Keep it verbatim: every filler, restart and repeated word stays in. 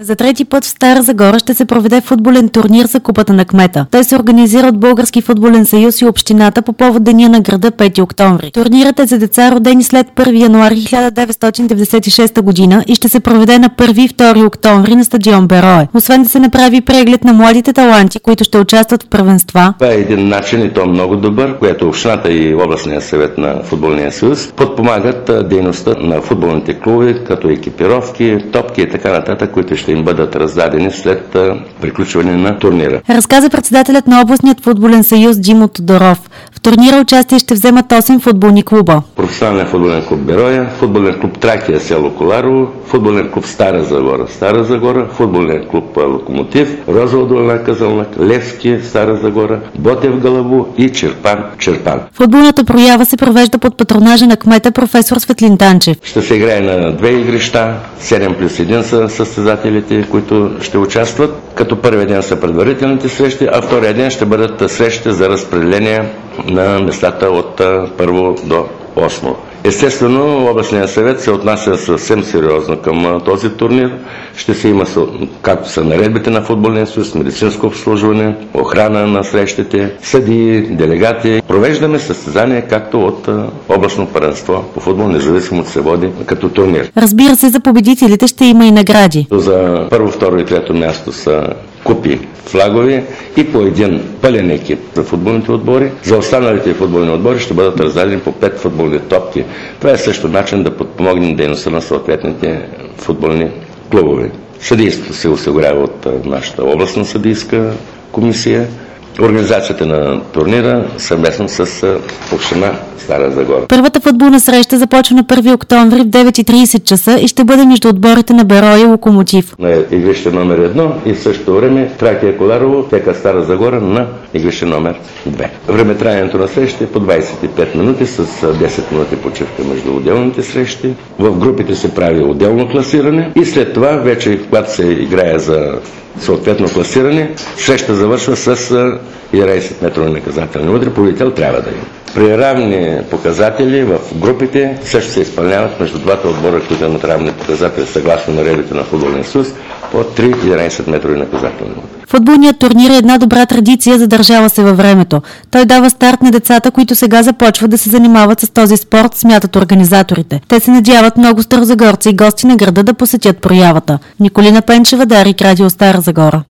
За трети път в Стара Загора ще се проведе футболен турнир за Купата на кмета. Той се организира от Български футболен съюз и общината по повод Деня на града пети октомври. Турнирът е за деца, родени след първи януари хиляда деветстотин деветдесет и шеста година и ще се проведе на първи и втори октомври на стадион Берое. Освен да се направи преглед на младите таланти, които ще участват в първенства. Това е един начин и то много добър, което общината и областния съвет на футболния съюз подпомагат дейността на футболните клубове, като екипировки, топки и така нататък, които ще им бъдат раздадени след приключване на турнира. Разказа председателят на областният футболен съюз Димо Тодоров. В турнира участие ще вземат осем футболни клуба. Професионален футболен клуб Берое, футболен клуб Тракия, село Коларово, футболен клуб Стара Загора, Стара Загора, футболен клуб Локомотив, Розова долина Казанлък, Левски, Стара Загора, Ботев Гълъбово и Чирпан, Чирпан. Футболната проява се провежда под патронажа на кмета професор Светлин Танчев. Ще се играе на две игрища, седем плюс един са състезателите, които ще участват, като първият ден са предварителните срещи, а втория ден ще бъдат срещи за разпределение на местата от първо до осмо. Естествено, областният съвет се отнася съвсем сериозно към този турнир. Ще се има, както са наредбите на футболния съюз, медицинско обслужване, охрана на срещите, съдии, делегати. Провеждаме състезание както от областно първенство по футбол, независимо се води като турнир. Разбира се, за победителите ще има и награди. За първо, второ и трето място са купи, флагови и по един пълен екип за футболните отбори. За останалите футболни отбори ще бъдат раздадени по пет футболни топки. Това е също начин да подпомогнем дейността на съответните футболни клубове. Съдийството се осигурява от нашата областна съдийска комисия. Организацията на турнира съвместно с община Стара Загора. Първата футболна среща започва на първи октомври в девет и тридесет часа и ще бъде между отборите на Берое и Локомотив. На игрище номер едно и в същото време Тракия Коларово, ТК Стара Загора на игрище номер две. Времетраенето на срещи е по двадесет и пет минути с десет минути почивка между отделните срещи. В групите се прави отделно класиране и след това вече, когато се играе за съответно класиране, среща завършва с единадесет метрови наказателни удари. Победител трябва да има. При равни показатели в групите също се изпълняват между двата отбора, които имат равни показатели съгласно наредбите на футболния съюз, по три единадесет метрови наказателни удари. Футболният турнир е една добра традиция, задържала се във времето. Той дава старт на децата, които сега започват да се занимават с този спорт, смятат организаторите. Те се надяват много старозагорци и гости на града да посетят проявата. Николина Пенчева, Дарик, Радио Стара Загора.